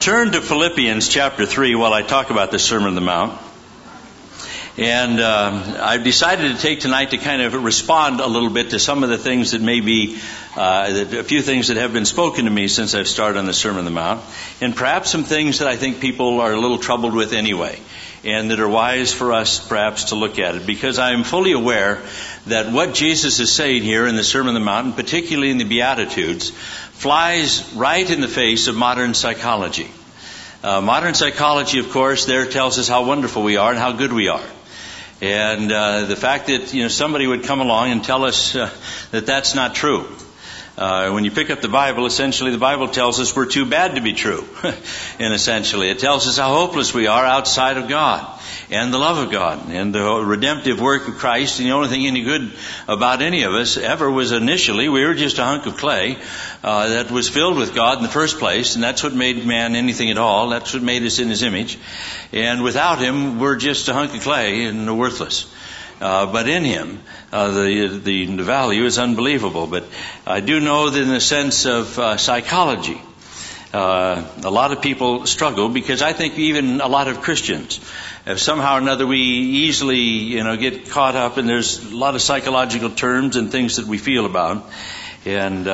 Turn to Philippians chapter 3 while I talk about the Sermon on the Mount. And I've decided to take tonight to kind of respond a little bit to some of the things that may be, a few things that have been spoken to me since I've started on the Sermon on the Mount, and perhaps some things that I think people are a little troubled with anyway, and that are wise for us perhaps to look at it, because I am fully aware that what Jesus is saying here in the Sermon on the Mount, and particularly in the Beatitudes, flies right in the face of modern psychology. Modern psychology, of course, there tells us how wonderful we are and how good we are. And the fact that somebody would come along and tell us that that's not true. When you pick up the Bible, essentially the Bible tells us we're too bad to be true. And essentially it tells us how hopeless we are outside of God and the love of God and the redemptive work of Christ. And the only thing any good about any of us ever was initially we were just a hunk of clay that was filled with God in the first place. And that's what made man anything at all. That's what made us in His image. And without Him, we're just a hunk of clay and worthless. But in Him, the value is unbelievable. But I do know that in the sense of psychology, a lot of people struggle, because I think even a lot of Christians, if somehow or another we easily, get caught up, and there's a lot of psychological terms and things that we feel about, and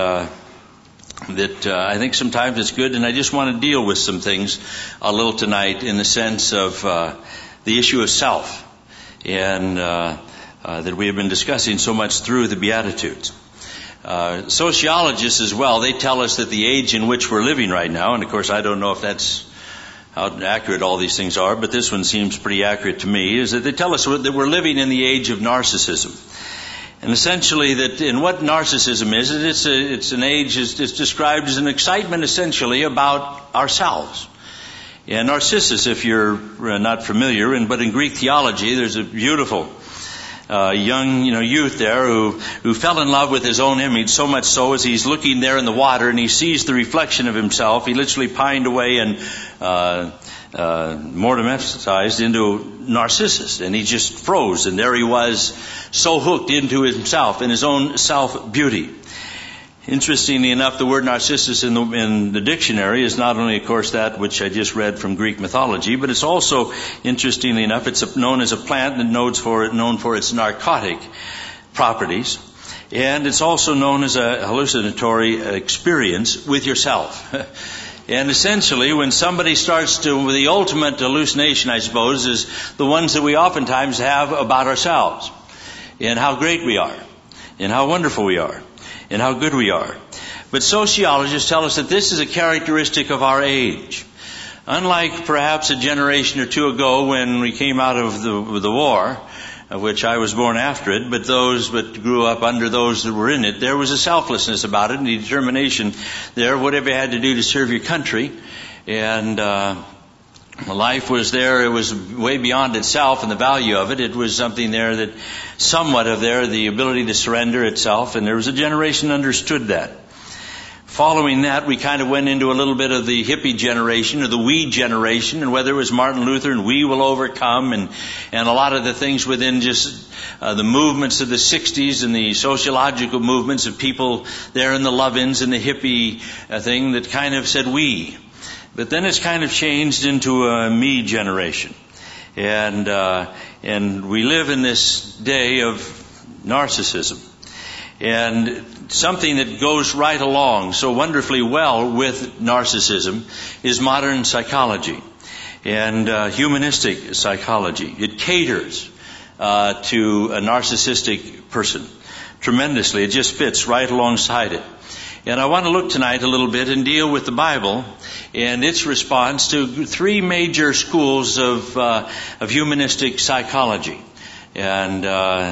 that I think sometimes it's good. And I just want to deal with some things a little tonight in the sense of the issue of self, and that we have been discussing so much through the Beatitudes. Sociologists as well, they tell us that the age in which we're living right now, and of course I don't know if that's how accurate all these things are, but this one seems pretty accurate to me, is that they tell us that we're living in the age of narcissism. And essentially that in what narcissism is, it's an age, it's described as an excitement essentially about ourselves. And Narcissus, if you're not familiar, but in Greek theology, there's a beautiful young youth there who fell in love with his own image, so much so as he's looking there in the water and he sees the reflection of himself. He literally pined away and metamorphosized into Narcissus, and he just froze, and there he was, so hooked into himself and his own self-beauty. Interestingly enough, the word Narcissus in the dictionary is not only, of course, that which I just read from Greek mythology, but it's also, interestingly enough, it's known as a plant and known for its narcotic properties. And it's also known as a hallucinatory experience with yourself. And essentially, when somebody starts the ultimate hallucination, I suppose, is the ones that we oftentimes have about ourselves, and how great we are, and how wonderful we are, and how good we are. But sociologists tell us that this is a characteristic of our age. Unlike perhaps a generation or two ago when we came out of the war, of which I was born after it, but those that grew up under those that were in it, there was a selflessness about it and a determination there, whatever you had to do to serve your country. And life was there. It was way beyond itself and the value of it. It was something there that somewhat of the ability to surrender itself. And there was a generation that understood that. Following that, we kind of went into a little bit of the hippie generation or the we generation, and whether it was Martin Luther and we will overcome, and a lot of the things within just the movements of the 60s and the sociological movements of people there in the love-ins and the hippie thing that kind of said we. But then it's kind of changed into a me generation. And we live in this day of narcissism. And something that goes right along so wonderfully well with narcissism is modern psychology and humanistic psychology. It caters to a narcissistic person tremendously. It just fits right alongside it. And I want to look tonight a little bit and deal with the Bible and its response to three major schools of humanistic psychology, and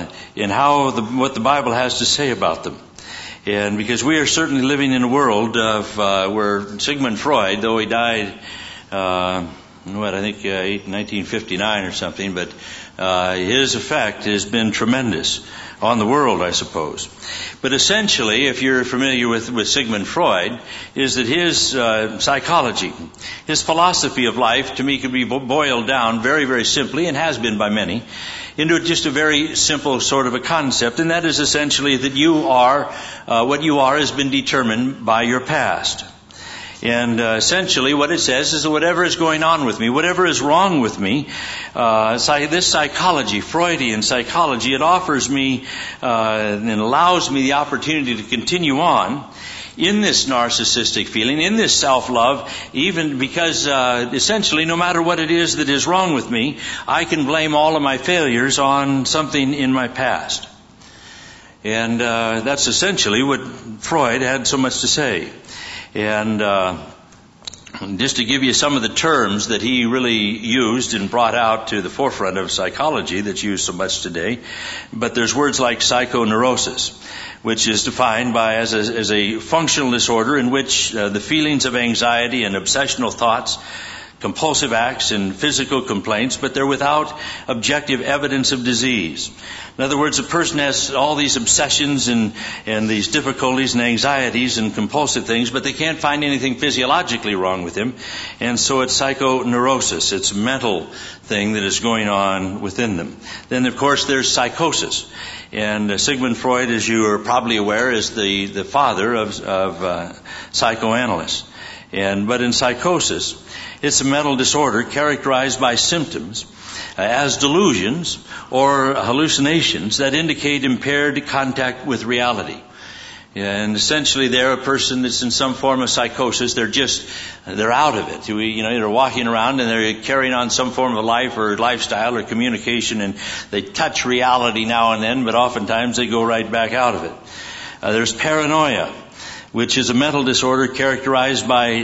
what the Bible has to say about them. And because we are certainly living in a world of where Sigmund Freud, though he died, 1959 or something, but his effect has been tremendous on the world, I suppose. But essentially, if you're familiar with Sigmund Freud, is that his psychology, his philosophy of life, to me, could be boiled down very, very simply, and has been by many, into just a very simple sort of a concept, and that is essentially that you are, what you are has been determined by your past. And essentially what it says is that whatever is going on with me, whatever is wrong with me, this psychology, Freudian psychology, it offers me and allows me the opportunity to continue on in this narcissistic feeling, in this self-love, even because essentially no matter what it is that is wrong with me, I can blame all of my failures on something in my past. And that's essentially what Freud had so much to say. And just to give you some of the terms that he really used and brought out to the forefront of psychology that's used so much today, but there's words like psychoneurosis, which is defined as a functional disorder in which the feelings of anxiety and obsessional thoughts, compulsive acts and physical complaints, but they're without objective evidence of disease. In other words, a person has all these obsessions and these difficulties and anxieties and compulsive things, but they can't find anything physiologically wrong with him. And so it's psychoneurosis. It's a mental thing that is going on within them. Then, of course, there's psychosis. And Sigmund Freud, as you are probably aware, is the father of psychoanalysts. But in psychosis, it's a mental disorder characterized by symptoms as delusions or hallucinations that indicate impaired contact with reality. And essentially they're a person that's in some form of psychosis. They're out of it. They're walking around and they're carrying on some form of life or lifestyle or communication, and they touch reality now and then, but oftentimes they go right back out of it. There's paranoia, which is a mental disorder characterized by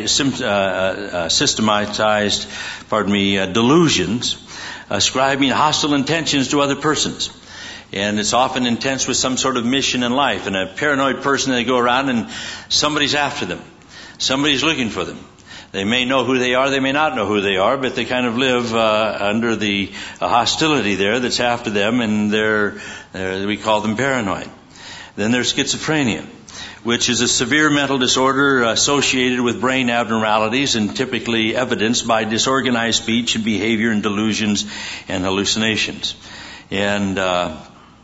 systematized delusions, ascribing hostile intentions to other persons. And it's often intense with some sort of mission in life. And a paranoid person, they go around and somebody's after them. Somebody's looking for them. They may know who they are, they may not know who they are, but they kind of live under the hostility there that's after them, and we call them paranoid. Then there's schizophrenia, which is a severe mental disorder associated with brain abnormalities and typically evidenced by disorganized speech and behavior and delusions and hallucinations. And a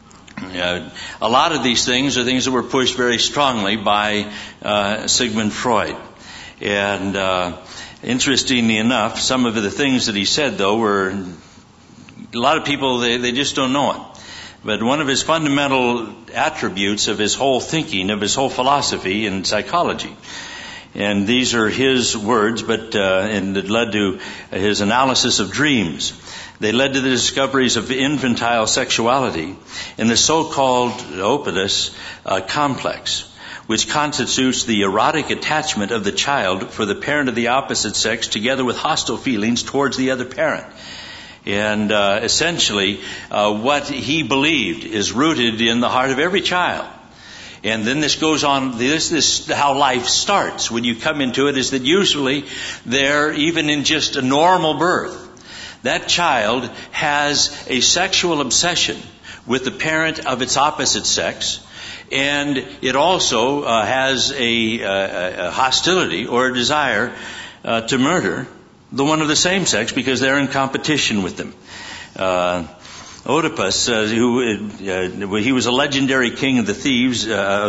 lot of these things are things that were pushed very strongly by Sigmund Freud. And interestingly enough, some of the things that he said, though, were a lot of people, they just don't know it. But one of his fundamental attributes of his whole thinking, of his whole philosophy in psychology, and these are his words, and it led to his analysis of dreams. They led to the discoveries of infantile sexuality in the so-called Oedipus complex, which constitutes the erotic attachment of the child for the parent of the opposite sex together with hostile feelings towards the other parent. And essentially, what he believed is rooted in the heart of every child. And then this goes on, this is how life starts. When you come into it, is that usually there, even in just a normal birth, that child has a sexual obsession with the parent of its opposite sex, and it also has a hostility or a desire to murder the one of the same sex because they're in competition with them. Oedipus, he was a legendary king of the Thebes,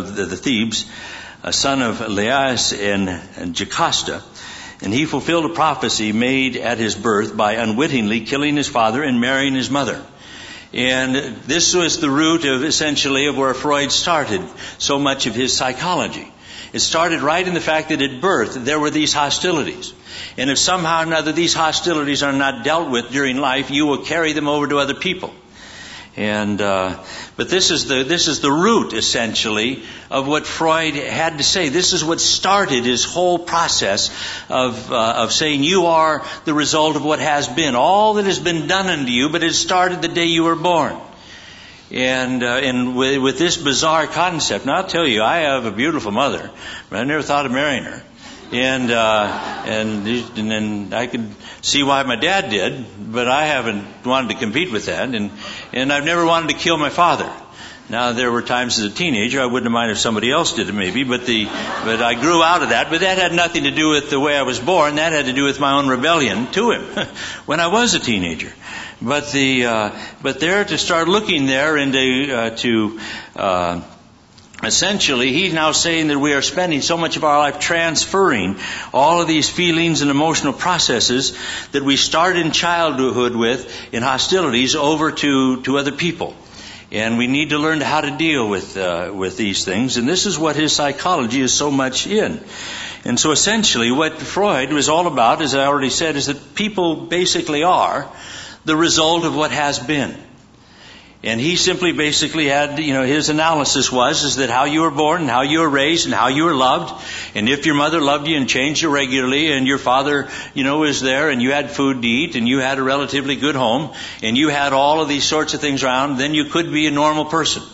a son of Laius and Jocasta, and he fulfilled a prophecy made at his birth by unwittingly killing his father and marrying his mother. And this was the root of essentially of where Freud started so much of his psychology. It started right in the fact that at birth there were these hostilities. And if somehow or another these hostilities are not dealt with during life, you will carry them over to other people. And but this is the root essentially of what Freud had to say. This is what started his whole process of saying you are the result of what has been, all that has been done unto you, but it started the day you were born. And with this bizarre concept, now I'll tell you, I have a beautiful mother, but I never thought of marrying her. And I could see why my dad did, but I haven't wanted to compete with that, and I've never wanted to kill my father. Now there were times as a teenager I wouldn't have minded if somebody else did it maybe, but I grew out of that. But that had nothing to do with the way I was born. That had to do with my own rebellion to him when I was a teenager. But there to start looking there and to essentially, he's now saying that we are spending so much of our life transferring all of these feelings and emotional processes that we start in childhood with, in hostilities, over to other people. And we need to learn how to deal with these things. And this is what his psychology is so much in. And so essentially what Freud was all about, as I already said, is that people basically are the result of what has been. And he simply basically had, his analysis is that how you were born and how you were raised and how you were loved. And if your mother loved you and changed you regularly and your father, was there and you had food to eat and you had a relatively good home and you had all of these sorts of things around, then you could be a normal person.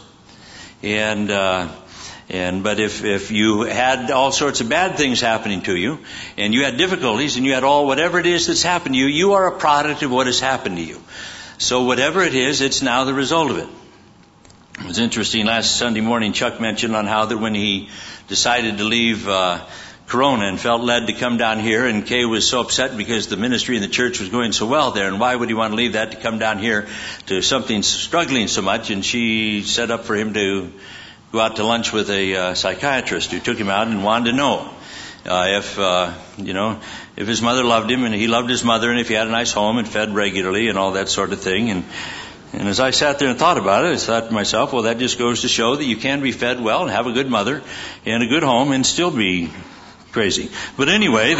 But if you had all sorts of bad things happening to you and you had difficulties and you had whatever it is that's happened to you, you are a product of what has happened to you. So whatever it is, it's now the result of it. It was interesting, last Sunday morning Chuck mentioned on how that when he decided to leave Corona and felt led to come down here, and Kay was so upset because the ministry in the church was going so well there, and why would he want to leave that to come down here to something struggling so much, and she set up for him to go out to lunch with a psychiatrist who took him out and wanted to know if his mother loved him and he loved his mother, and if he had a nice home and fed regularly and all that sort of thing. And as I sat there and thought about it, I thought to myself, well, that just goes to show that you can be fed well and have a good mother and a good home and still be crazy. But anyway,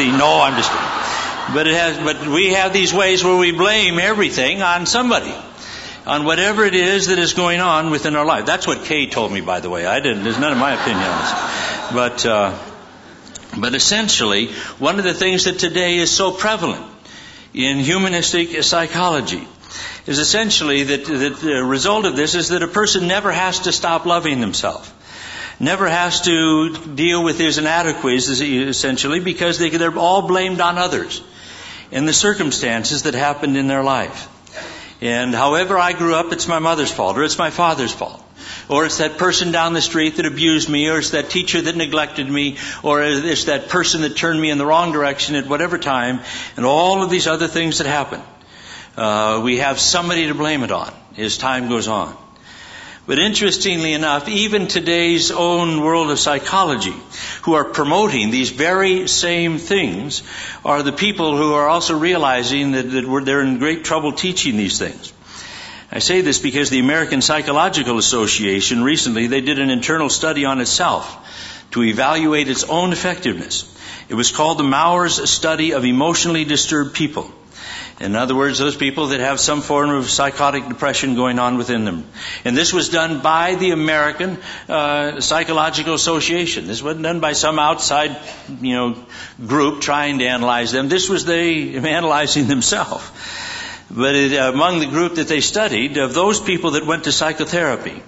but we have these ways where we blame everything on somebody, on whatever it is that is going on within our life. That's what Kay told me, by the way. There's none of my opinion on this. But essentially, one of the things that today is so prevalent in humanistic psychology is essentially that the result of this is that a person never has to stop loving themselves. Never has to deal with his inadequacies, essentially, because they're all blamed on others and the circumstances that happened in their life. And however I grew up, it's my mother's fault, or it's my father's fault. Or it's that person down the street that abused me, or it's that teacher that neglected me, or it's that person that turned me in the wrong direction at whatever time, and all of these other things that happen. We have somebody to blame it on as time goes on. But interestingly enough, even today's own world of psychology, who are promoting these very same things, are the people who are also realizing that they're in great trouble teaching these things. I say this because the American Psychological Association recently, they did an internal study on itself to evaluate its own effectiveness. It was called the Mowers Study of Emotionally Disturbed People. In other words, those people that have some form of psychotic depression going on within them. And this was done by the American Psychological Association. This wasn't done by some outside, group trying to analyze them. This was they analyzing themselves. But among the group that they studied, of those people that went to psychotherapy,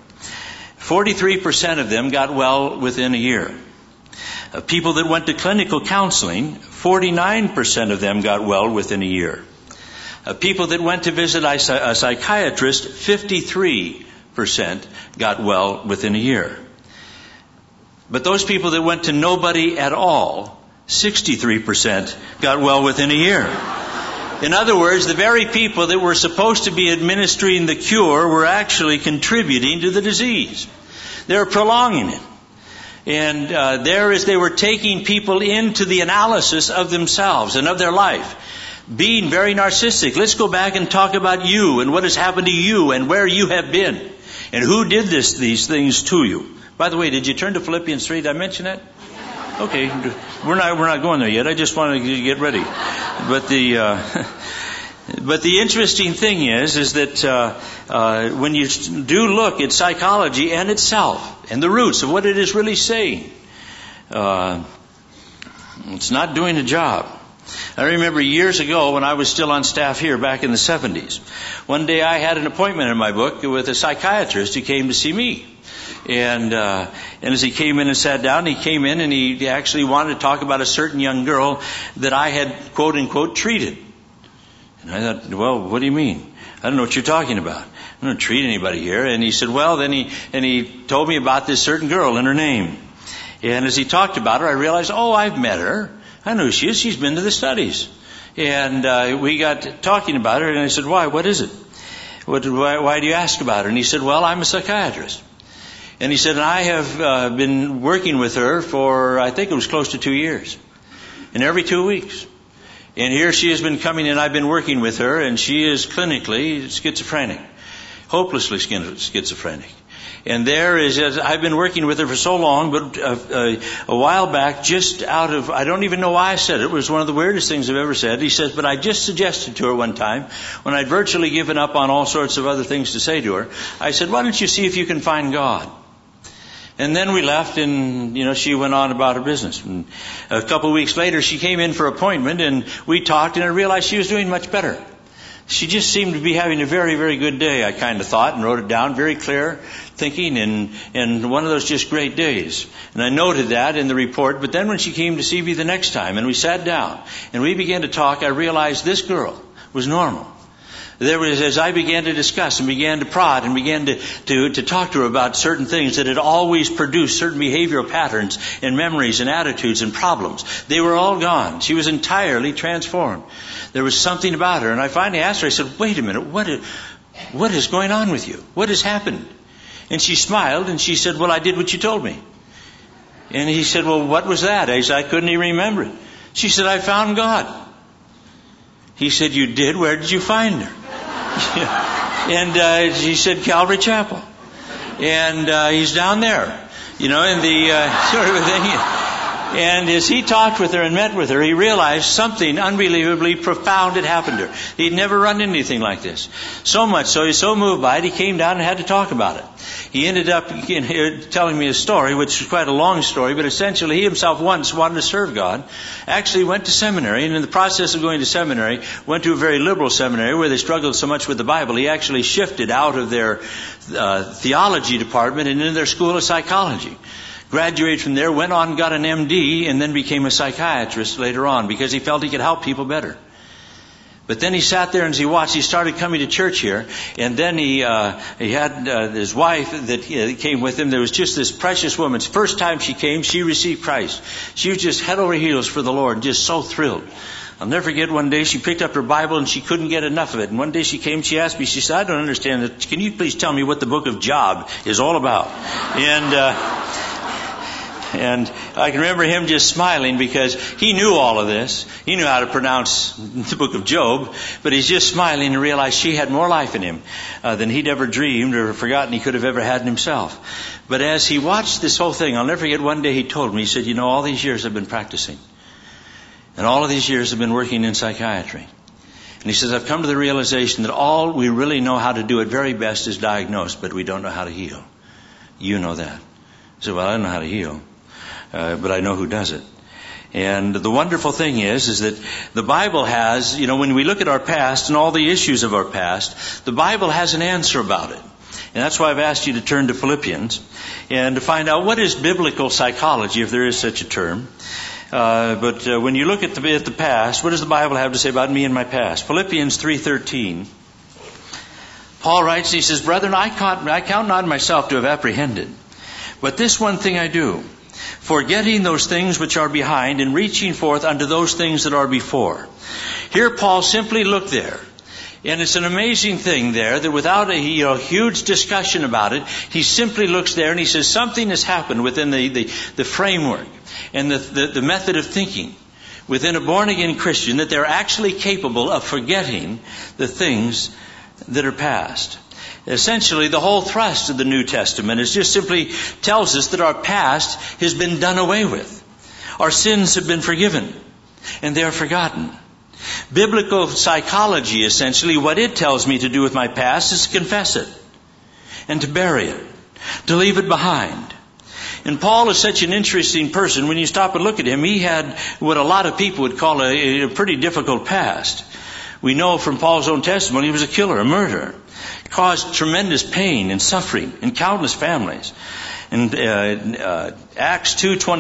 43% of them got well within a year. Of people that went to clinical counseling, 49% of them got well within a year. Of people that went to visit a psychiatrist, 53% got well within a year. But those people that went to nobody at all, 63% got well within a year. In other words, the very people that were supposed to be administering the cure were actually contributing to the disease. They're prolonging it. And they were taking people into the analysis of themselves and of their life, being very narcissistic. Let's go back and talk about you and what has happened to you and where you have been and who did these things to you. By the way, did you turn to Philippians 3? Did I mention that? Okay, we're not going there yet. I just wanted to get ready. But the interesting thing is that when you do look at psychology and itself and the roots of what it is really saying, it's not doing a job. I remember years ago when I was still on staff here back in the 70s. One day I had an appointment in my book with a psychiatrist who came to see me. And as he came in and sat down, he came in and he actually wanted to talk about a certain young girl that I had, quote unquote, treated. And I thought, well, what do you mean? I don't know what you're talking about. I don't treat anybody here. And he said, well, then he told me about this certain girl and her name. And as he talked about her, I realized, I've met her. I know who she is. She's been to the studies. And we got talking about her, and I said, why? What is it? Why do you ask about her? And he said, well, I'm a psychiatrist. And he said, I have been working with her for, I think it was close to 2 years. And every 2 weeks. And here she has been coming and I've been working with her, and she is clinically schizophrenic. Hopelessly schizophrenic. And I've been working with her for so long, but a while back, just out of, I don't even know why I said it. It was one of the weirdest things I've ever said. He says, but I just suggested to her one time, when I'd virtually given up on all sorts of other things to say to her, I said, why don't you see if you can find God? And then we left, and, she went on about her business. And a couple of weeks later, she came in for appointment, and we talked, and I realized she was doing much better. She just seemed to be having a very, very good day, I kind of thought, and wrote it down, very clear thinking, and one of those just great days. And I noted that in the report, but then when she came to see me the next time, and we sat down, and we began to talk, I realized this girl was normal. As I began to discuss and began to prod and began to talk to her about certain things that had always produced certain behavioral patterns and memories and attitudes and problems, they were all gone. She was entirely transformed. There was something about her. And I finally asked her, I said, wait a minute, what is going on with you? What has happened? And she smiled and she said, well, I did what you told me. And he said, well, what was that? I said, I couldn't even remember it. She said, I found God. He said, you did? Where did you find her? And she said, Calvary Chapel. And he's down there, in the sort of a thing. And as he talked with her and met with her, he realized something unbelievably profound had happened to her. He'd never run into anything like this. So much so, he's so moved by it, he came down and had to talk about it. He ended up telling me a story, which is quite a long story, but essentially he himself once wanted to serve God, actually went to seminary, and in the process of going to seminary, went to a very liberal seminary where they struggled so much with the Bible, he actually shifted out of their theology department and into their school of psychology. Graduated from there, went on, got an MD, and then became a psychiatrist later on because he felt he could help people better. But then he sat there and as he watched, he started coming to church here, and then he had his wife that came with him. There was just this precious woman. First time she came, she received Christ. She was just head over heels for the Lord, just so thrilled. I'll never forget one day she picked up her Bible and she couldn't get enough of it. And one day she came, she asked me, she said, I don't understand it. Can you please tell me what the book of Job is all about? And I can remember him just smiling because he knew all of this. He knew how to pronounce the book of Job, but he's just smiling and realized she had more life in him than he'd ever dreamed or forgotten he could have ever had in himself. But as he watched this whole thing, I'll never forget one day he told me, he said, all these years I've been practicing. And all of these years I've been working in psychiatry. And he says, I've come to the realization that all we really know how to do at very best is diagnose, but we don't know how to heal. You know that. I said, well, I don't know how to heal. But I know who does it. And the wonderful thing is that the Bible has, when we look at our past and all the issues of our past, the Bible has an answer about it. And that's why I've asked you to turn to Philippians and to find out what is biblical psychology, if there is such a term. But when you look at the past, what does the Bible have to say about me and my past? Philippians 3:13. Paul writes, he says, Brethren, I count not myself to have apprehended, but this one thing I do, forgetting those things which are behind and reaching forth unto those things that are before. Here Paul simply looked there. And it's an amazing thing there that without a huge discussion about it, he simply looks there and he says something has happened within the framework and the method of thinking within a born-again Christian that they're actually capable of forgetting the things that are past. Essentially, the whole thrust of the New Testament is just simply tells us that our past has been done away with. Our sins have been forgiven, and they are forgotten. Biblical psychology, essentially, what it tells me to do with my past is to confess it and to bury it, to leave it behind. And Paul is such an interesting person. When you stop and look at him, he had what a lot of people would call a pretty difficult past. We know from Paul's own testimony he was a killer, a murderer. Caused tremendous pain and suffering in countless families. In Acts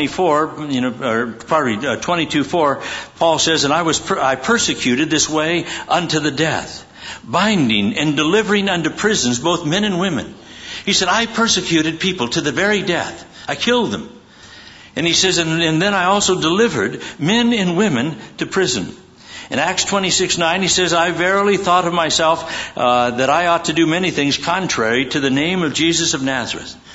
2:24, 22:4, Paul says, and I persecuted this way unto the death, binding and delivering unto prisons both men and women. He said, I persecuted people to the very death. I killed them. And he says, and then I also delivered men and women to prison. In Acts 26:9, he says, I verily thought of myself that I ought to do many things contrary to the name of Jesus of Nazareth.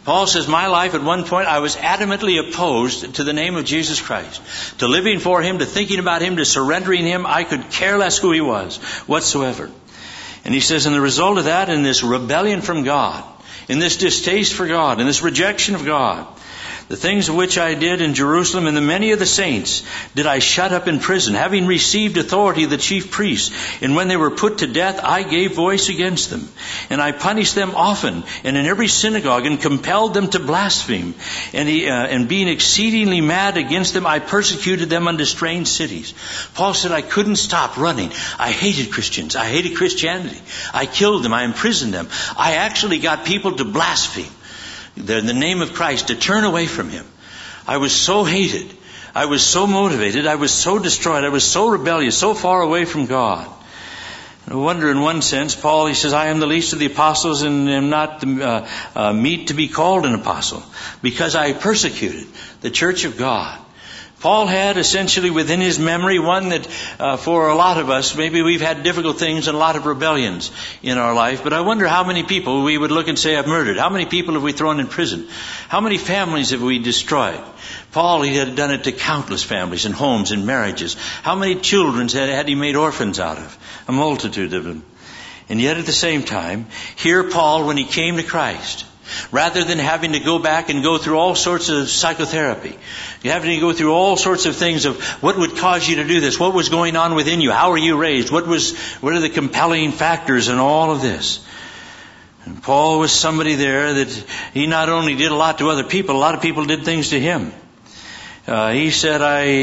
Paul says, my life at one point, I was adamantly opposed to the name of Jesus Christ. To living for Him, to thinking about Him, to surrendering Him. I could care less who He was whatsoever. And he says, and the result of that, in this rebellion from God, in this distaste for God, in this rejection of God, the things which I did in Jerusalem and the many of the saints did I shut up in prison, having received authority of the chief priests. And when they were put to death, I gave voice against them. And I punished them often and in every synagogue, and compelled them to blaspheme. And being exceedingly mad against them, I persecuted them unto strange cities. Paul said, I couldn't stop running. I hated Christians. I hated Christianity. I killed them. I imprisoned them. I actually got people to blaspheme the name of Christ, to turn away from Him. I was so hated. I was so motivated. I was so destroyed. I was so rebellious, so far away from God. No wonder in one sense, Paul, he says, I am the least of the apostles and am not meet to be called an apostle, because I persecuted the church of God. Paul had essentially within his memory one that for a lot of us, maybe we've had difficult things and a lot of rebellions in our life. But I wonder how many people we would look and say, I've murdered. How many people have we thrown in prison? How many families have we destroyed? Paul, he had done it to countless families and homes and marriages. How many children had he made orphans out of? A multitude of them. And yet at the same time, here Paul, when he came to Christ, rather than having to go back and go through all sorts of psychotherapy, you having to go through all sorts of things of what would cause you to do this, what was going on within you, how were you raised, what are the compelling factors in all of this. And Paul was somebody there that he not only did a lot to other people, a lot of people did things to him. He said,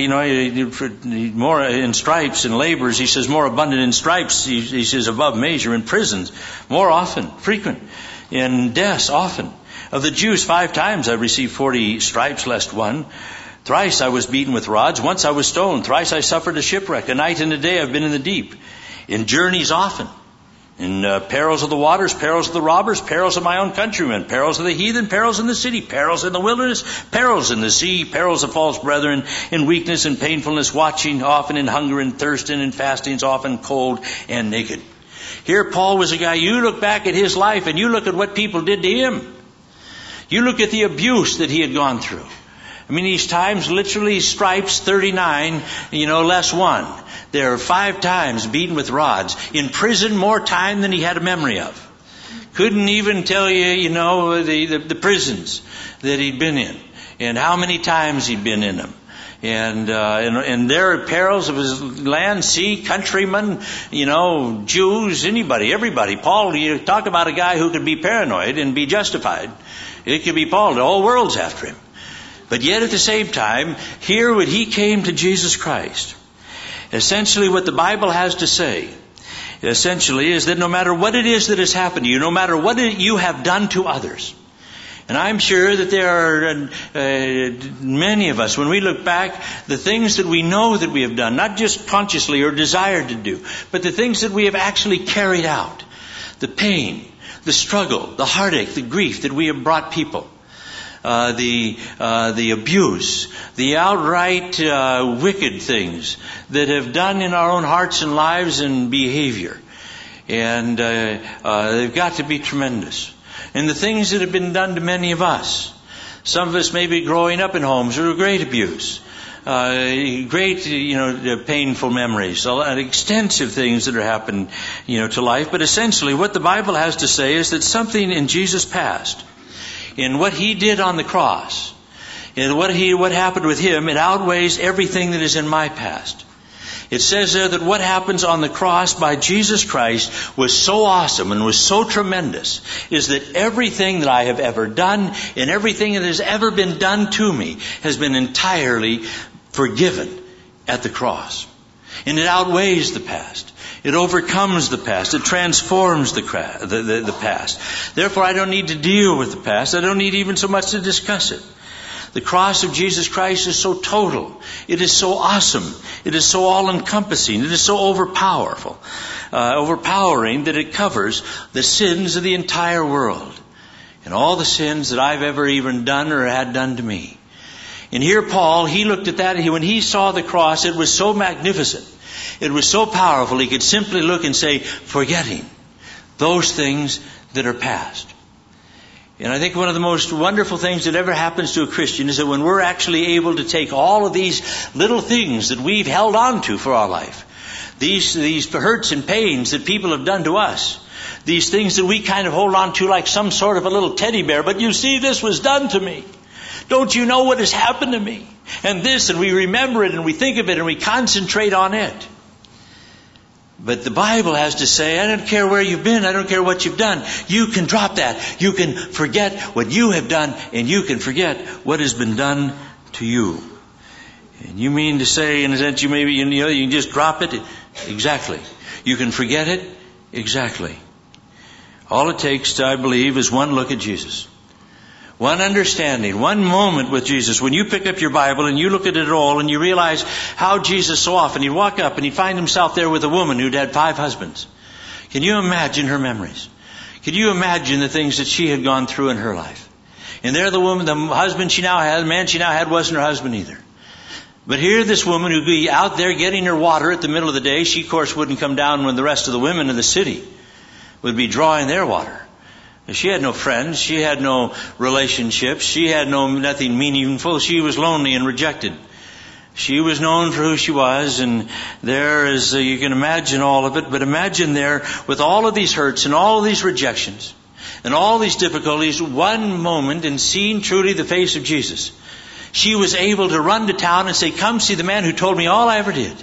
more in stripes and labors, he says, more abundant in stripes, he says, above measure in prisons, more often, frequent. In deaths often. Of the Jews 5 times I received 40 stripes lest one. Thrice I was beaten with rods. Once I was stoned. Thrice I suffered a shipwreck. A night and a day I've been in the deep. In journeys often. In perils of the waters, perils of the robbers, perils of my own countrymen, perils of the heathen, perils in the city, perils in the wilderness, perils in the sea, perils of false brethren, in weakness and painfulness, watching often, in hunger and thirsting and fastings, often cold and naked. Here Paul was a guy, you look back at his life and you look at what people did to him. You look at the abuse that he had gone through. I mean, these times, literally stripes 39, less one. There are 5 times beaten with rods. In prison, more time than he had a memory of. Couldn't even tell you, the prisons that he'd been in. And how many times he'd been in them. And there are perils of his land, sea, countrymen, Jews, anybody, everybody. Paul, you talk about a guy who could be paranoid and be justified. It could be Paul. The whole world's after him. But yet at the same time, here when he came to Jesus Christ, essentially what the Bible has to say, essentially is that no matter what it is that has happened to you, no matter what you have done to others, and I'm sure that there are many of us, when we look back, the things that we know that we have done, not just consciously or desired to do, but the things that we have actually carried out, the pain, the struggle, the heartache, the grief that we have brought people, the abuse, the outright wicked things that have done in our own hearts and lives and behavior. And they've got to be tremendous. And the things that have been done to many of us. Some of us may be growing up in homes of great abuse. Great, painful memories. Extensive things that are happened, to life. But essentially what the Bible has to say is that something in Jesus' past, in what He did on the cross, in what happened with Him, it outweighs everything that is in my past. It says there that what happens on the cross by Jesus Christ was so awesome and was so tremendous, is that everything that I have ever done and everything that has ever been done to me has been entirely forgiven at the cross. And it outweighs the past. It overcomes the past. It transforms the past. Therefore, I don't need to deal with the past. I don't need even so much to discuss it. The cross of Jesus Christ is so total. It is so awesome. It is so all-encompassing. It is so overpowering that it covers the sins of the entire world and all the sins that I've ever even done or had done to me. And here Paul, he looked at that, and when he saw the cross, it was so magnificent. It was so powerful, he could simply look and say, forgetting those things that are past. And I think one of the most wonderful things that ever happens to a Christian is that when we're actually able to take all of these little things that we've held on to for our life, these hurts and pains that people have done to us, these things that we kind of hold on to like some sort of a little teddy bear, but you see, this was done to me. Don't you know what has happened to me? And this, and we remember it, and we think of it, and we concentrate on it. But the Bible has to say, I don't care where you've been, I don't care what you've done. You can drop that. You can forget what you have done, and you can forget what has been done to you. And you mean to say, in a sense, you can just drop it? Exactly. You can forget it? Exactly. All it takes, I believe, is one look at Jesus. One understanding, one moment with Jesus. When you pick up your Bible and you look at it all and you realize how Jesus so often, he'd walk up and he'd find himself there with a woman who'd had 5 husbands. Can you imagine her memories? Can you imagine the things that she had gone through in her life? And there the woman, the husband she now had, the man she now had wasn't her husband either. But here this woman who'd be out there getting her water at the middle of the day, she of course wouldn't come down when the rest of the women in the city would be drawing their water. She had no friends. She had no relationships. She had nothing meaningful. She was lonely and rejected. She was known for who she was, and there is, you can imagine all of it, but imagine there with all of these hurts and all of these rejections and all these difficulties, one moment in seeing truly the face of Jesus, she was able to run to town and say, come see the man who told me all I ever did.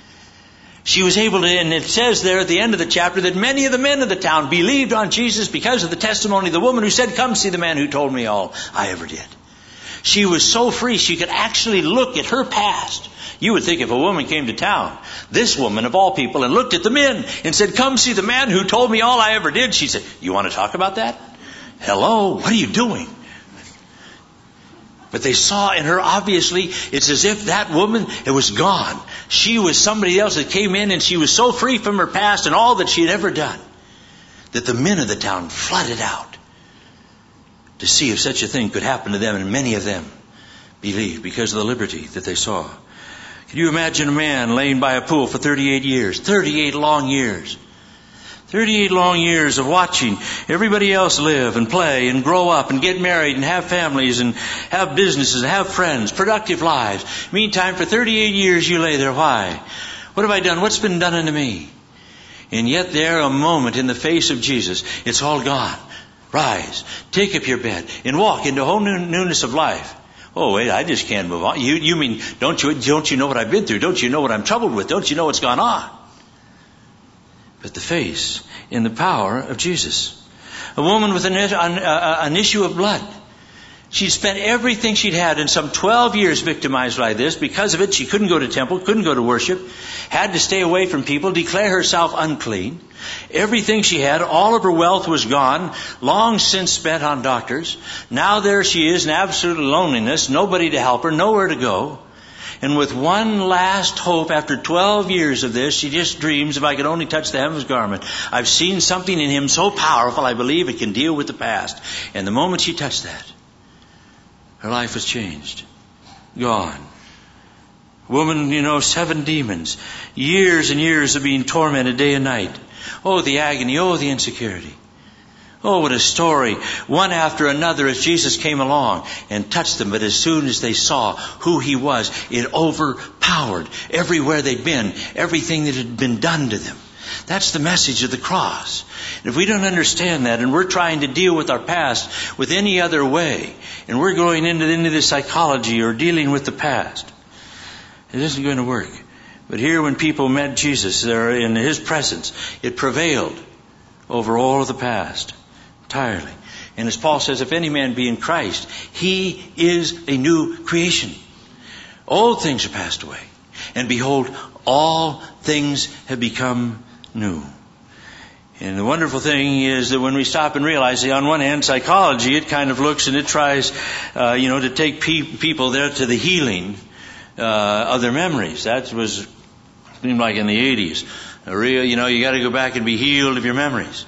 She was able to, and it says there at the end of the chapter that many of the men of the town believed on Jesus because of the testimony of the woman who said, come see the man who told me all I ever did. She was so free she could actually look at her past. You would think if a woman came to town, this woman of all people, and looked at the men and said, come see the man who told me all I ever did, she'd say, you want to talk about that? Hello, what are you doing? But they saw in her, obviously, it's as if that woman, it was gone. She was somebody else that came in, and she was so free from her past and all that she had ever done that the men of the town flooded out to see if such a thing could happen to them, and many of them believed because of the liberty that they saw. Can you imagine a man laying by a pool for 38 years, 38 long years? 38 long years of watching everybody else live and play and grow up and get married and have families and have businesses and have friends, productive lives. Meantime, for 38 years you lay there. Why? What have I done? What's been done unto me? And yet there, a moment in the face of Jesus, it's all gone. Rise, take up your bed, and walk into a whole newness of life. Oh, wait, I just can't move on. You mean, don't you know what I've been through? Don't you know what I'm troubled with? Don't you know what's gone on? But the face in the power of Jesus. A woman with an issue of blood. She'd spent everything she'd had in some 12 years victimized by this. Because of it, she couldn't go to temple, couldn't go to worship, had to stay away from people, declare herself unclean. Everything she had, all of her wealth was gone, long since spent on doctors. Now there she is in absolute loneliness, nobody to help her, nowhere to go. And with one last hope, after 12 years of this, she just dreams, if I could only touch the hem of his garment. I've seen something in him so powerful, I believe it can deal with the past. And the moment she touched that, her life was changed. Gone. Woman, 7 demons. Years and years of being tormented day and night. Oh, the agony. Oh, the insecurity. Oh, what a story. One after another as Jesus came along and touched them. But as soon as they saw who he was, it overpowered everywhere they'd been, everything that had been done to them. That's the message of the cross. And if we don't understand that, and we're trying to deal with our past with any other way, and we're going into the psychology or dealing with the past, it isn't going to work. But here when people met Jesus, they're in his presence, it prevailed over all of the past. Entirely. And as Paul says, if any man be in Christ, he is a new creation. Old things are passed away. And behold, all things have become new. And the wonderful thing is that when we stop and realize that on one hand, psychology, it kind of looks and it tries, to take people there to the healing of their memories. That seemed like in the 80s. You got to go back and be healed of your memories.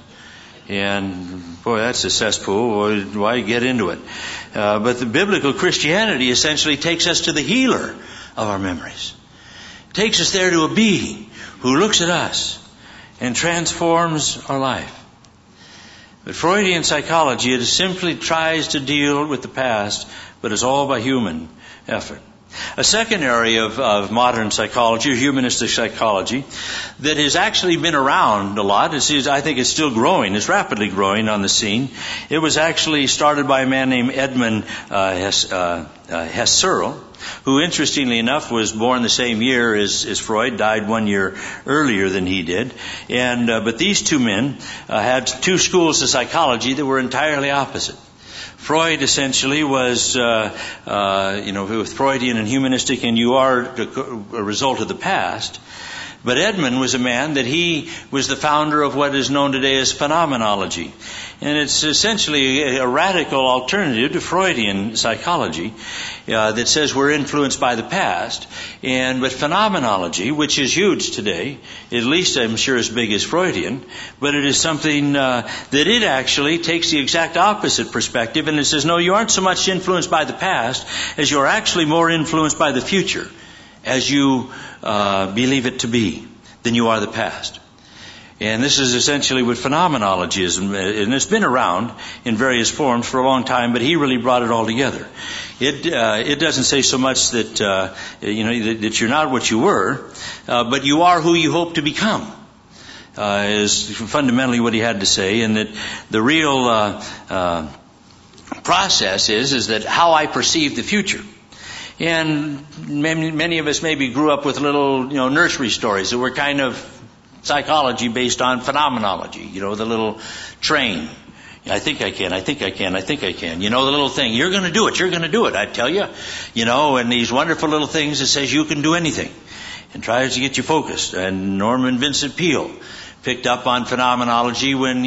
And boy, that's a cesspool. Why get into it? But the biblical Christianity essentially takes us to the healer of our memories. Takes us there to a being who looks at us and transforms our life. But Freudian psychology, it simply tries to deal with the past, but it's all by human effort. A second area of modern psychology, or humanistic psychology, that has actually been around a lot, I think it's still growing, it's rapidly growing on the scene. It was actually started by a man named Edmund Husserl, who, interestingly enough, was born the same year as Freud, died 1 year earlier than he did. But these two men had two schools of psychology that were entirely opposite. Freud essentially was, with Freudian and humanistic, and you are a result of the past. But Edmund was a man that he was the founder of what is known today as phenomenology. And it's essentially a radical alternative to Freudian psychology that says we're influenced by the past. But phenomenology, which is huge today, at least I'm sure as big as Freudian, but it is something that it actually takes the exact opposite perspective, and it says, no, you aren't so much influenced by the past as you're actually more influenced by the future as you believe it to be than you are the past. And this is essentially what phenomenology is, and it's been around in various forms for a long time, but he really brought it all together. It doesn't say so much that that you're not what you were, but you are who you hope to become. Is fundamentally what he had to say, and that the real process is that how I perceive the future. And many of us maybe grew up with little, nursery stories that were kind of psychology based on phenomenology. The little train. I think I can. The little thing. You're going to do it. I tell you. And these wonderful little things that says you can do anything and tries to get you focused. And Norman Vincent Peale picked up on phenomenology when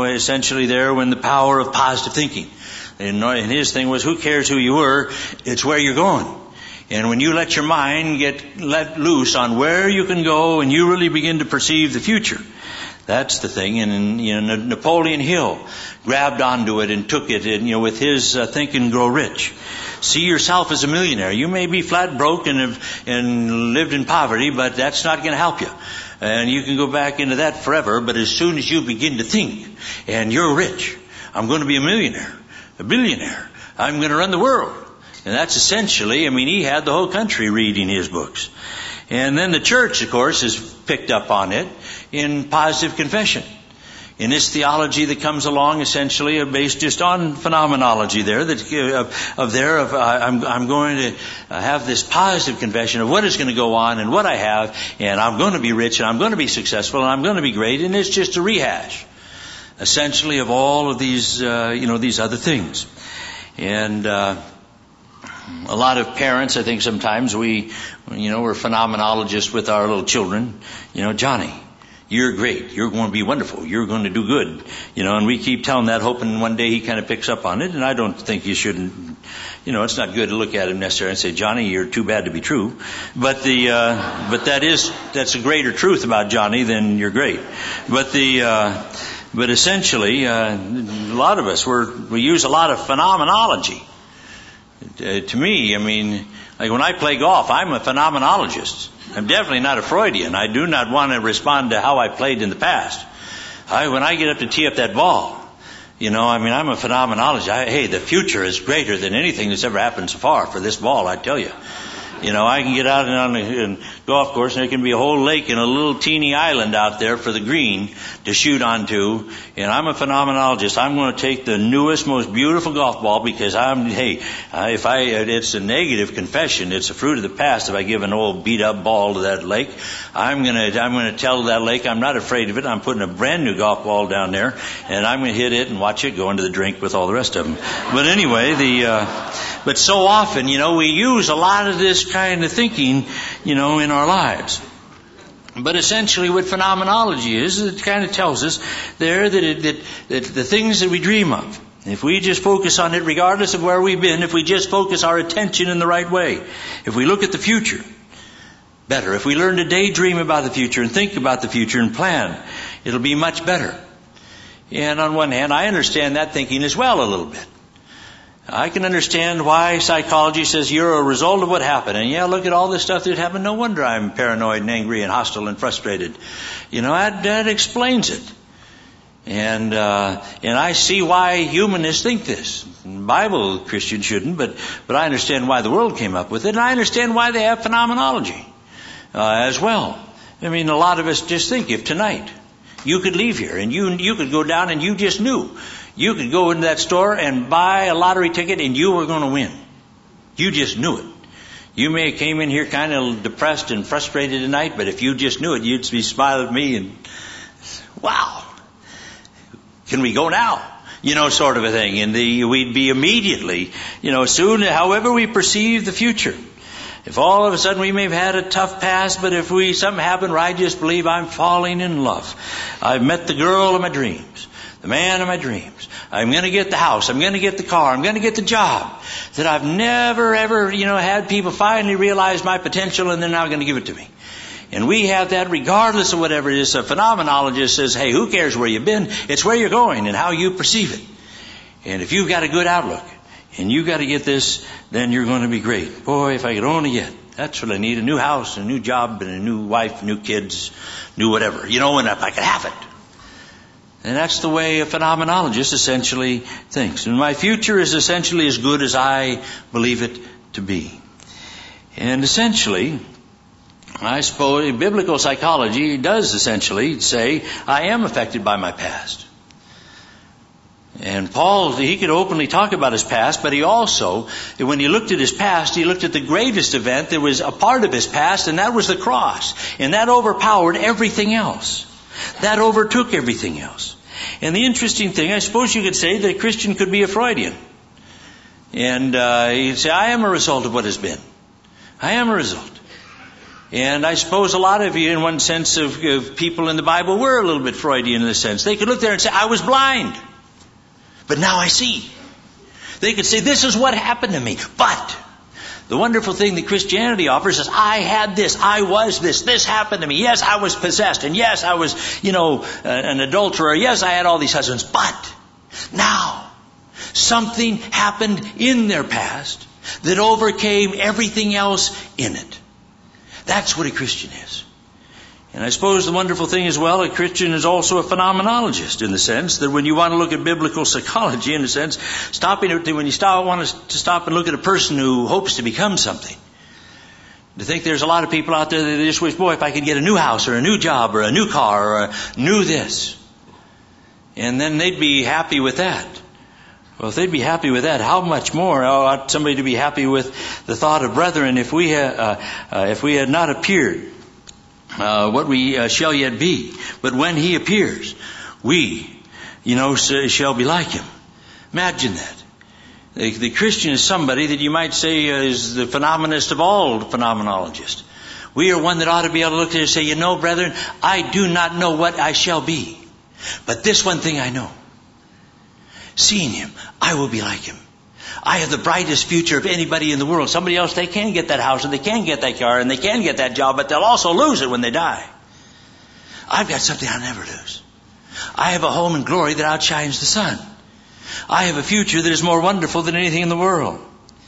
the power of positive thinking. And his thing was, who cares who you were? It's where you're going. And when you let your mind get let loose on where you can go and you really begin to perceive the future, that's the thing. And Napoleon Hill grabbed onto it and took it, and with his Think and Grow Rich. See yourself as a millionaire. You may be flat broke and lived in poverty, but that's not going to help you. And you can go back into that forever, but as soon as you begin to think, and you're rich, I'm going to be a millionaire, a billionaire, I'm going to run the world. And that's essentially, he had the whole country reading his books. And then the church, of course, has picked up on it in positive confession. In this theology that comes along, essentially based just on phenomenology there, I'm going to have this positive confession of what is going to go on and what I have, and I'm going to be rich and I'm going to be successful and I'm going to be great, and it's just a rehash, essentially, of all of these, these other things. And a lot of parents, I think sometimes we're phenomenologists with our little children. Johnny, you're great. You're going to be wonderful. You're going to do good. And we keep telling that, hoping one day he kind of picks up on it. And I don't think you shouldn't, it's not good to look at him necessarily and say, Johnny, you're too bad to be true. But that's a greater truth about Johnny than you're great. But essentially, a lot of us, we use a lot of phenomenology. To me, like when I play golf, I'm a phenomenologist. I'm definitely not a Freudian. I do not want to respond to how I played in the past. When I get up to tee up that ball, I'm a phenomenologist. The future is greater than anything that's ever happened so far for this ball, I tell you. I can get out on the golf course and there can be a whole lake and a little teeny island out there for the green to shoot onto. And I'm a phenomenologist. I'm going to take the newest, most beautiful golf ball because it's a negative confession. It's a fruit of the past. If I give an old beat up ball to that lake, I'm going to tell that lake I'm not afraid of it. I'm putting a brand new golf ball down there and I'm going to hit it and watch it go into the drink with all the rest of them. But anyway, but so often, we use a lot of this kind of thinking, in our lives. But essentially what phenomenology is, it kind of tells us there that the things that we dream of, if we just focus on it regardless of where we've been, if we just focus our attention in the right way, if we look at the future better, if we learn to daydream about the future and think about the future and plan, it'll be much better. And on one hand, I understand that thinking as well a little bit. I can understand why psychology says you're a result of what happened. And look at all this stuff that happened. No wonder I'm paranoid and angry and hostile and frustrated. That explains it. And I see why humanists think this. Bible Christians shouldn't, but I understand why the world came up with it, and I understand why they have phenomenology as well. I mean, a lot of us just think if tonight you could leave here and you could go down and you just knew you could go into that store and buy a lottery ticket and you were going to win. You just knew it. You may have came in here kind of depressed and frustrated tonight, but if you just knew it, you'd be smiling at me and, wow, can we go now? Sort of a thing. And we'd be immediately, soon, however we perceive the future. If all of a sudden we may have had a tough past, but if something happened where I just believe I'm falling in love. I've met the girl of my dreams, the man of my dreams. I'm going to get the house. I'm going to get the car. I'm going to get the job that I've never, ever, had people finally realize my potential and they're now going to give it to me. And we have that regardless of whatever it is. A phenomenologist says, hey, who cares where you've been? It's where you're going and how you perceive it. And if you've got a good outlook and you've got to get this, then you're going to be great. Boy, if I could only get. That's what I need. A new house, a new job, and a new wife, new kids, new whatever. And if I could have it. And that's the way a phenomenologist essentially thinks. And my future is essentially as good as I believe it to be. And essentially, I suppose biblical psychology does essentially say I am affected by my past. And Paul, he could openly talk about his past, but he also, when he looked at his past, he looked at the greatest event that was a part of his past, and that was the cross. And that overpowered everything else. That overtook everything else. And the interesting thing, I suppose you could say that a Christian could be a Freudian. And he'd say, I am a result of what has been. I am a result. And I suppose a lot of you, in one sense of people in the Bible, were a little bit Freudian in the sense. They could look there and say, I was blind, but now I see. They could say, this is what happened to me. But the wonderful thing that Christianity offers is, I had this, I was this happened to me. Yes, I was possessed, and yes, I was, an adulterer. Yes, I had all these husbands. But now, something happened in their past that overcame everything else in it. That's what a Christian is. And I suppose the wonderful thing as well, a Christian is also a phenomenologist in the sense that when you want to look at biblical psychology, in a sense, when you want to stop and look at a person who hopes to become something, to think there's a lot of people out there that just wish, boy, if I could get a new house or a new job or a new car or a new this. And then they'd be happy with that. Well, if they'd be happy with that, how much more ought somebody to be happy with the thought of, brethren, if we had not appeared, what we shall yet be. But when he appears, we, shall be like him. Imagine that. The Christian is somebody that you might say is the phenomenist of all phenomenologists. We are one that ought to be able to look at it and say, brethren, I do not know what I shall be. But this one thing I know. Seeing him, I will be like him. I have the brightest future of anybody in the world. Somebody else, they can get that house and they can get that car and they can get that job, but they'll also lose it when they die. I've got something I'll never lose. I have a home in glory that outshines the sun. I have a future that is more wonderful than anything in the world.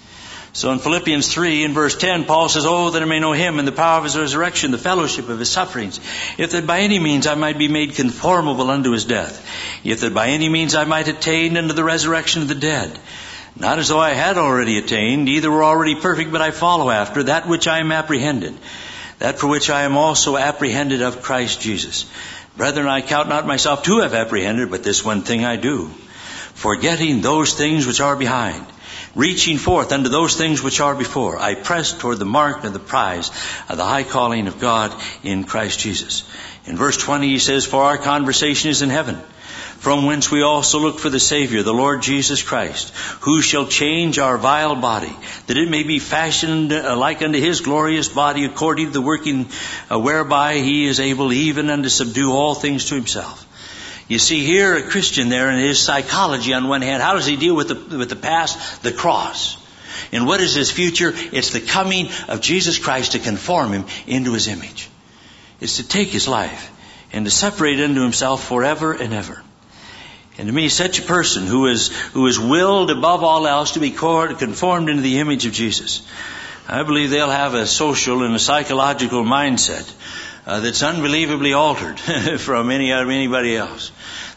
So in Philippians 3 in verse 10, Paul says, oh, that I may know him and the power of his resurrection, the fellowship of his sufferings, if that by any means I might be made conformable unto his death, if that by any means I might attain unto the resurrection of the dead. Not as though I had already attained, neither were already perfect, but I follow after that which I am apprehended, that for which I am also apprehended of Christ Jesus. Brethren, I count not myself to have apprehended, but this one thing I do, forgetting those things which are behind, reaching forth unto those things which are before, I press toward the mark of the prize of the high calling of God in Christ Jesus. In verse 20 he says, for our conversation is in heaven, from whence we also look for the Savior, the Lord Jesus Christ, who shall change our vile body, that it may be fashioned like unto his glorious body, according to the working whereby he is able even unto subdue all things to himself. You see here a Christian there in his psychology on one hand. How does he deal with the past? The cross. And what is his future? It's the coming of Jesus Christ to conform him into his image. It's to take his life and to separate into himself forever and ever. And to me, such a person who is willed above all else to be conformed into the image of Jesus, I believe they'll have a social and a psychological mindset that's unbelievably altered from anybody else.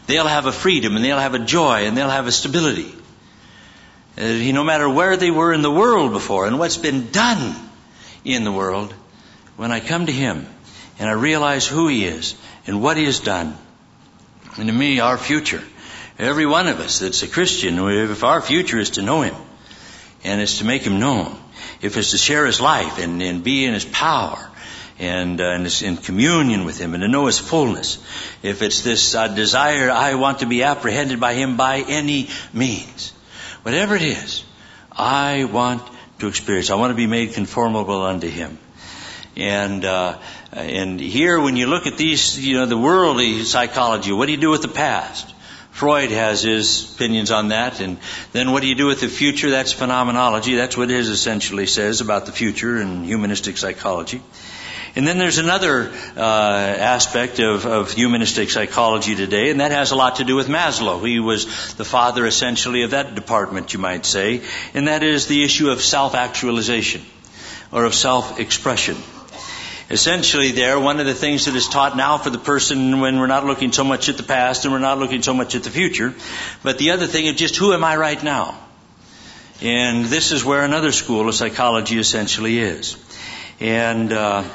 they'll have a freedom, and they'll have a joy, and they'll have a stability. No matter where they were in the world before and what's been done in the world, when I come to Him and I realize who He is and what He has done, and to me, our future, every one of us that's a Christian, if our future is to know Him and it's to make Him known, if it's to share His life and be in His power and in communion with Him and to know His fullness, if it's this desire, I want to be apprehended by Him by any means, whatever it is, I want to experience. I want to be made conformable unto Him. And here, when you look at these, the worldly psychology, what do you do with the past? Freud has his opinions on that. And then what do you do with the future? That's phenomenology. That's what his essentially says about the future and humanistic psychology. And then there's another aspect of humanistic psychology today, and that has a lot to do with Maslow. He was the father, essentially, of that department, you might say, and that is the issue of self-actualization or of self-expression. Essentially there, one of the things that is taught now for the person when we're not looking so much at the past and we're not looking so much at the future, but the other thing is just who am I right now? And this is where another school of psychology essentially is. And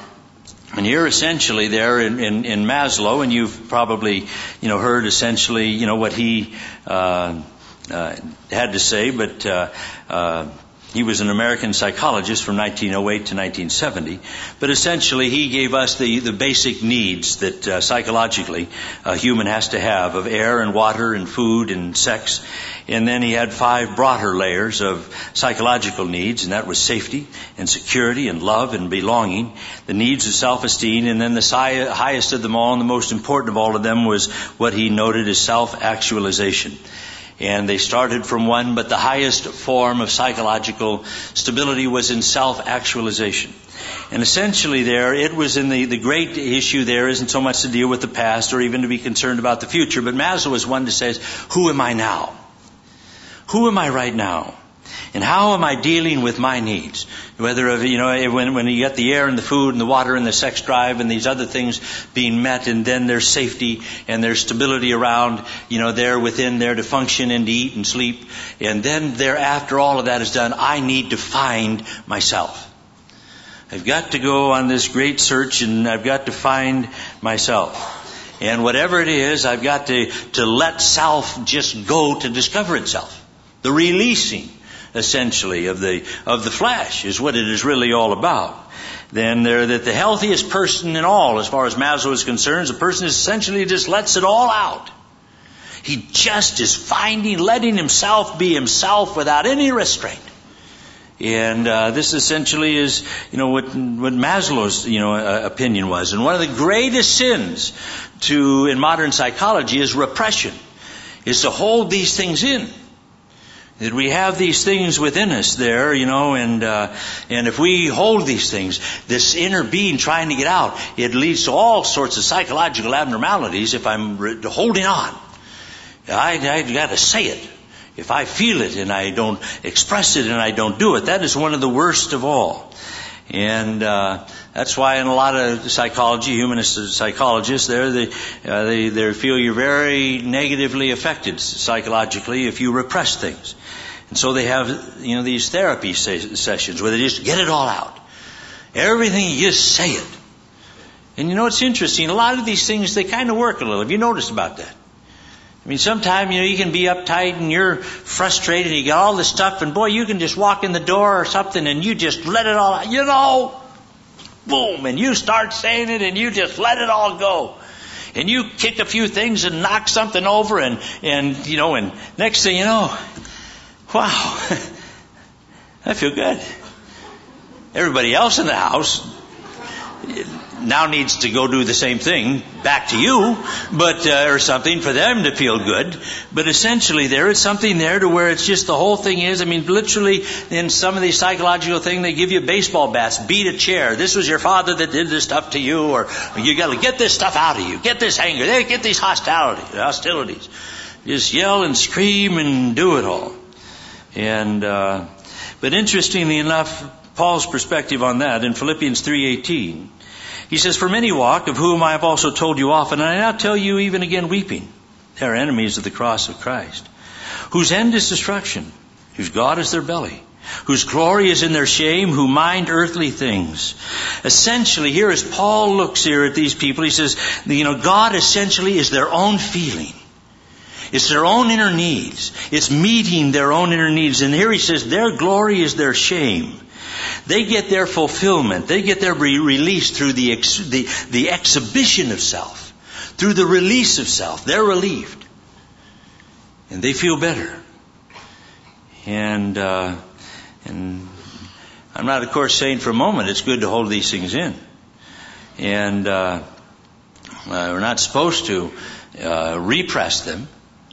you're essentially there in Maslow, and you've probably, heard essentially, what he had to say, but he was an American psychologist from 1908 to 1970. But essentially, he gave us the basic needs that psychologically a human has to have of air and water and food and sex. And then he had 5 broader layers of psychological needs, and that was safety and security and love and belonging, the needs of self-esteem, and then the highest of them all and the most important of all of them was what he noted as self-actualization. And they started from one, but the highest form of psychological stability was in self-actualization. And essentially there, it was in the great issue there isn't so much to deal with the past or even to be concerned about the future, but Maslow is one that says, who am I now? Who am I right now? And how am I dealing with my needs? Whether, when you get the air and the food and the water and the sex drive and these other things being met, and then there's safety and there's stability around, there within there to function and to eat and sleep. And then after all of that is done, I need to find myself. I've got to go on this great search and I've got to find myself. And whatever it is, I've got to let self just go to discover itself. The releasing, essentially, of the flesh is what it is really all about. Then that the healthiest person in all, as far as Maslow is concerned, is a person who essentially just lets it all out. He just is letting himself be himself without any restraint. And this essentially is, what Maslow's, opinion was. And one of the greatest sins in modern psychology is repression, is to hold these things in. That we have these things within us there, and if we hold these things, this inner being trying to get out, it leads to all sorts of psychological abnormalities if I'm holding on. I got to say it. If I feel it and I don't express it and I don't do it, that is one of the worst of all. And that's why in a lot of psychology, humanist psychologists, they feel you're very negatively affected psychologically if you repress things. And so they have, these therapy sessions where they just get it all out. Everything, you just say it. And it's interesting, a lot of these things, they kind of work a little. Have you noticed about that? Sometimes, you can be uptight and you're frustrated, you got all this stuff, and boy, you can just walk in the door or something and you just let it all out, boom, and you start saying it and you just let it all go. And you kick a few things and knock something over and next thing you know, wow, I feel good. Everybody else in the house now needs to go do the same thing back to you, or something for them to feel good. But essentially there is something there to where it's just the whole thing is, literally in some of these psychological things, they give you baseball bats, beat a chair. This was your father that did this stuff to you, or you got to get this stuff out of you. Get this anger, get these hostilities. Just yell and scream and do it all. And, but interestingly enough, Paul's perspective on that in Philippians 3:18, he says, "For many walk, of whom I have also told you often, and I now tell you even again weeping. They are enemies of the cross of Christ. Whose end is destruction, whose God is their belly, whose glory is in their shame, who mind earthly things. Essentially, here as Paul looks here at these people, he says, God essentially is their own feeling. It's their own inner needs. It's meeting their own inner needs. And here he says, their glory is their shame. They get their fulfillment. They get their release through the exhibition of self, through the release of self. They're relieved. And they feel better. And I'm not, of course, saying for a moment it's good to hold these things in. And we're not supposed to repress them.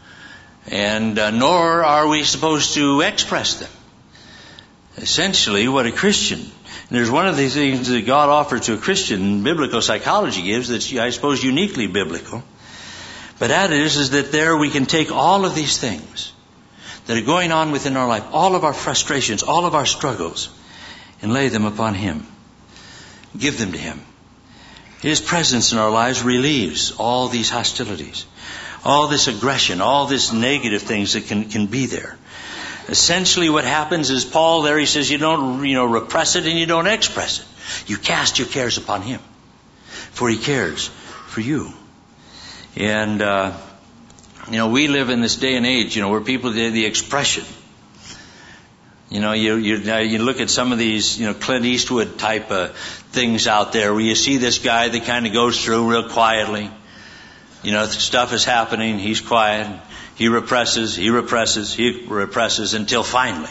And nor are we supposed to express them. Essentially, what a Christian, and there's one of these things that God offers to a Christian, biblical psychology gives, that's, I suppose, uniquely biblical. But that is that there we can take all of these things that are going on within our life, all of our frustrations, all of our struggles, and lay them upon Him. Give them to Him. His presence in our lives relieves all these hostilities, all this aggression, all this negative things that can be there. Essentially what happens is Paul there, he says you don't repress it and you don't express it. You cast your cares upon Him, for He cares for you. And we live in this day and age, where people the expression. You look at some of these, Clint Eastwood type of things out there where you see this guy that kind of goes through real quietly. Stuff is happening, he's quiet. He represses until finally,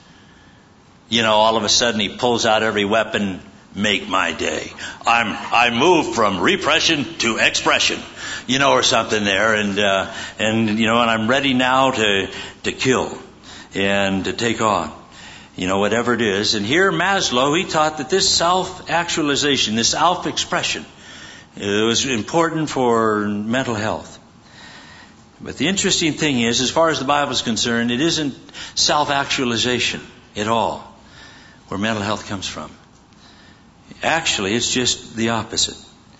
all of a sudden he pulls out every weapon, make my day. I move from repression to expression, or something there, and I'm ready now to kill and to take on, whatever it is. And here Maslow, he taught that this self-actualization, this self-expression, it was important for mental health. But the interesting thing is, as far as the Bible is concerned, it isn't self-actualization at all where mental health comes from. Actually, it's just the opposite.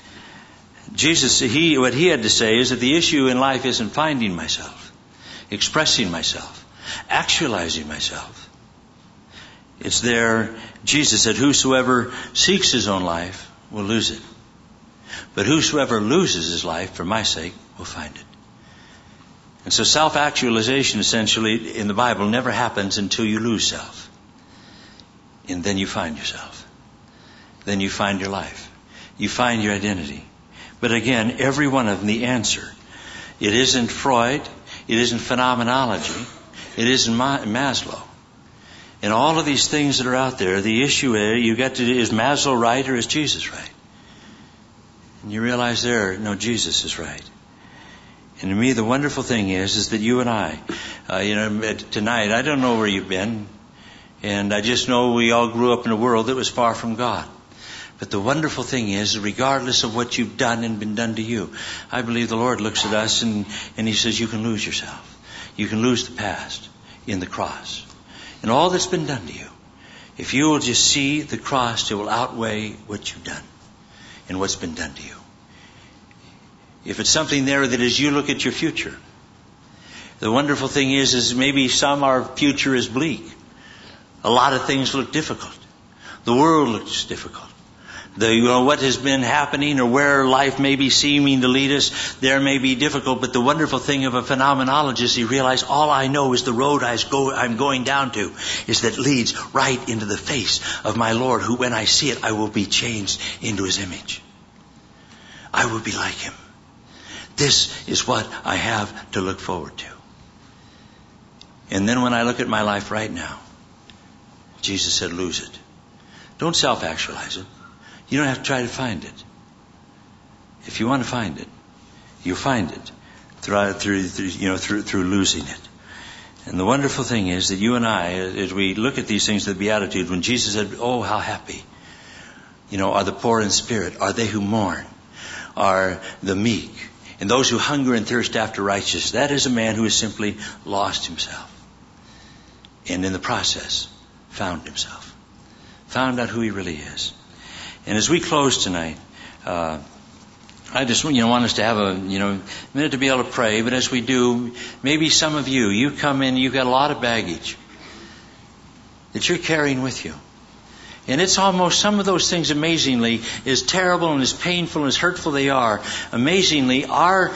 Jesus, what he had to say is that the issue in life isn't finding myself, expressing myself, actualizing myself. It's there, Jesus said, whosoever seeks his own life will lose it. But whosoever loses his life for my sake will find it. And so self-actualization essentially in the Bible never happens until you lose self. And then you find yourself. Then you find your life. You find your identity. But again, every one of them, the answer. It isn't Freud. It isn't phenomenology. It isn't Maslow. And all of these things that are out there, the issue is Maslow right or is Jesus right? And you realize no, Jesus is right. And to me, the wonderful thing is that you and I, tonight, I don't know where you've been. And I just know we all grew up in a world that was far from God. But the wonderful thing is, regardless of what you've done and been done to you, I believe the Lord looks at us and He says, you can lose yourself. You can lose the past in the cross. And all that's been done to you. If you will just see the cross, it will outweigh what you've done and what's been done to you. If it's something there that as you look at your future, the wonderful thing is maybe our future is bleak. A lot of things look difficult. The world looks difficult. What has been happening or where life may be seeming to lead us, there may be difficult. But the wonderful thing of a phenomenologist, he realized all I know is the road I'm going down to is that leads right into the face of my Lord, who when I see it, I will be changed into His image. I will be like Him. This is what I have to look forward to. And then when I look at my life right now, Jesus said, lose it. Don't self-actualize it. You don't have to try to find it. If you want to find it, you'll find it through losing it. And the wonderful thing is that you and I, as we look at these things, the Beatitudes, when Jesus said, oh, how happy, are the poor in spirit, are they who mourn, are the meek, and those who hunger and thirst after righteousness. That is a man who has simply lost himself. And in the process, found himself. Found out who he really is. And as we close tonight, I just, want us to have a minute to be able to pray. But as we do, maybe some of you come in, you've got a lot of baggage that you're carrying with you. And it's almost, some of those things amazingly, as terrible and as painful and as hurtful they are, amazingly, our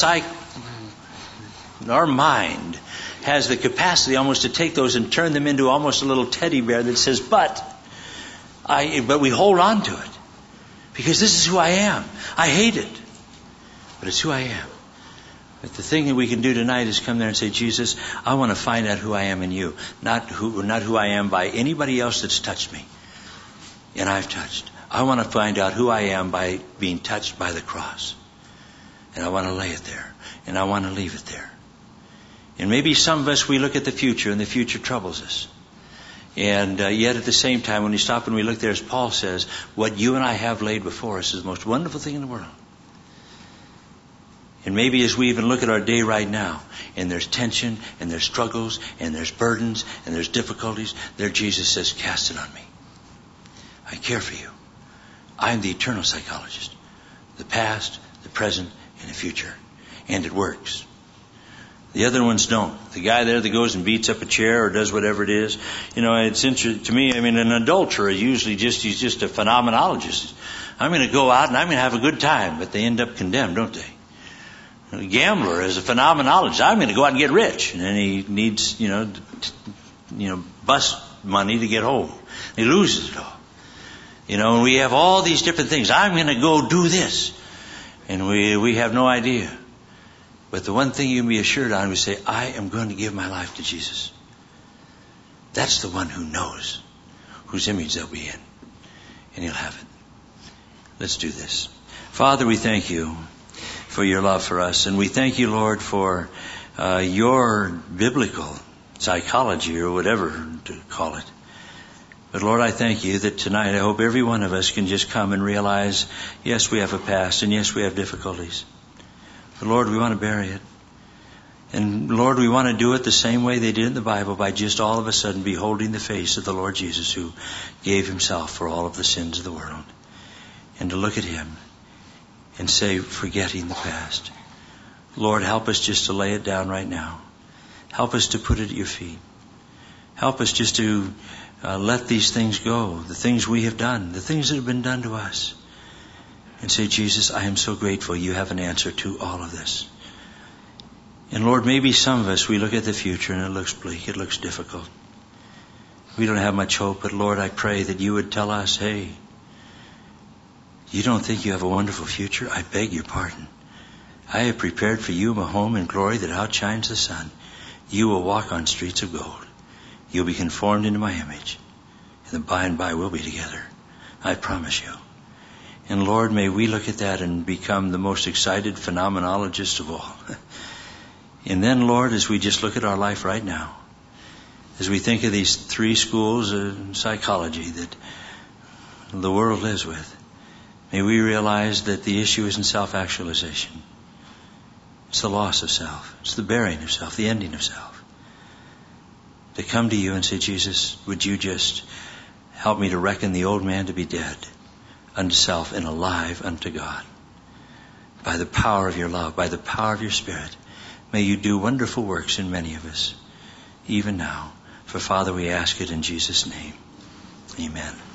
mind has the capacity almost to take those and turn them into almost a little teddy bear that says, but we hold on to it. Because this is who I am. I hate it. But it's who I am. But the thing that we can do tonight is come there and say, Jesus, I want to find out who I am in you. Not who I am by anybody else that's touched me. And I've touched. I want to find out who I am by being touched by the cross. And I want to lay it there. And I want to leave it there. And maybe some of us, we look at the future and the future troubles us. And yet at the same time, when we stop and we look there, as Paul says, what you and I have laid before us is the most wonderful thing in the world. And maybe as we even look at our day right now, and there's tension, and there's struggles, and there's burdens, and there's difficulties, there Jesus says, cast it on me. I care for you. I'm the eternal psychologist. The past, the present, and the future. And it works. The other ones don't. The guy there that goes and beats up a chair or does whatever it is, it's interesting to me. An adulterer he's just a phenomenologist. I'm going to go out and I'm going to have a good time, but they end up condemned, don't they? A gambler is a phenomenologist. I'm going to go out and get rich, and then he needs, bus money to get home. He loses it all. And we have all these different things. I'm going to go do this, and we have no idea. But the one thing you can be assured on, we say, I am going to give my life to Jesus. That's the one who knows whose image they'll be in. And he'll have it. Let's do this. Father, we thank you for your love for us. And we thank you, Lord, for your biblical psychology or whatever to call it. But Lord, I thank you that tonight I hope every one of us can just come and realize, yes, we have a past and yes, we have difficulties. But Lord, we want to bury it. And Lord, we want to do it the same way they did in the Bible, by just all of a sudden beholding the face of the Lord Jesus, who gave himself for all of the sins of the world. And to look at him and say, forgetting the past, Lord, help us just to lay it down right now. Help us to put it at your feet. Help us just to let these things go, the things we have done, the things that have been done to us. And say, Jesus, I am so grateful you have an answer to all of this. And Lord, maybe some of us, we look at the future and it looks bleak, it looks difficult. We don't have much hope, but Lord, I pray that you would tell us, hey, you don't think you have a wonderful future? I beg your pardon. I have prepared for you a home in glory that outshines the sun. You will walk on streets of gold. You'll be conformed into my image. And by and by we'll be together. I promise you. And Lord, may we look at that and become the most excited phenomenologists of all. And then, Lord, as we just look at our life right now, as we think of these 3 schools of psychology that the world lives with, may we realize that the issue isn't self-actualization. It's the loss of self. It's the burying of self, the ending of self. To come to you and say, Jesus, would you just help me to reckon the old man to be dead unto self and alive unto God. By the power of your love, by the power of your Spirit, may you do wonderful works in many of us, even now. For Father, we ask it in Jesus' name. Amen.